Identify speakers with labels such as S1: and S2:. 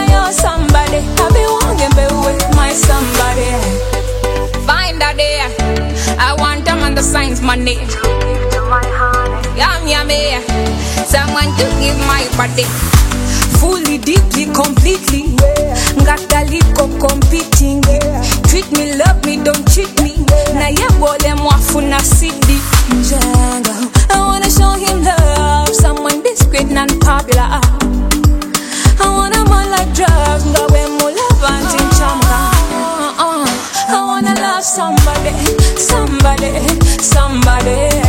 S1: your somebody. I be wanting be with my somebody. Find a day. I want them on the signs money. Yum yummy. Someone to give my body. Fully, deeply, completely. Got the lico competing. Treat me, love me, don't cheat me. Na yebo le mwafuna sidi. I wanna show him love. Someone discreet and popular. I want a man like drugs. Nga we mo love and chinchanga. I wanna love somebody, somebody, somebody.